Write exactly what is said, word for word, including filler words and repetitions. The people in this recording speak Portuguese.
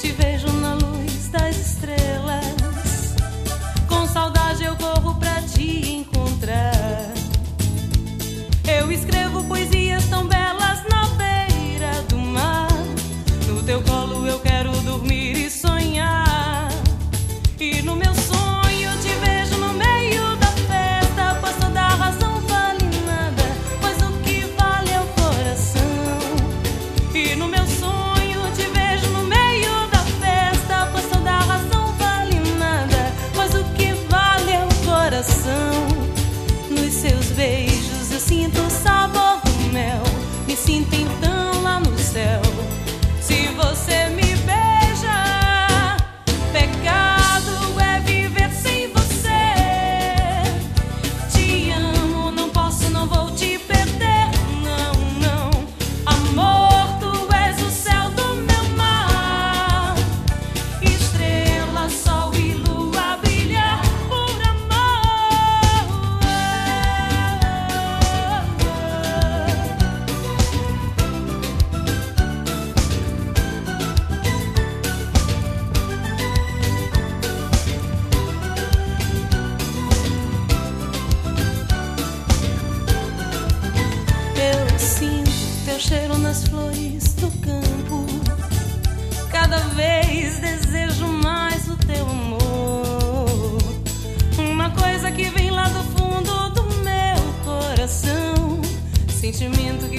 te vejo na luz das estrelas. Com saudade eu corro pra te encontrar. Eu escrevo poesias tão belas na beira do mar. No teu colo eu quero dormir e sonhar. E no meu sonho te vejo no meio da festa, pois toda razão vale nada, pois o que vale é o coração. E no meu sonho te vejo no meio da festa, pois toda razão vale nada, pois o que vale é o coração. Nos seus beijos eu sinto o sabor do mel, me sinto então lá no céu. Se você me beija, pecado é viver sem você. Te amo, não posso, não vou te perder, não, não. Amor, tu és o céu do meu mar. Estrela, sol e lua brilhar por amor. Eu sinto teu cheiro nas flores do campo. Cada vez desejo mais o teu amor. Uma coisa que vem lá do fundo do meu coração, sentimento que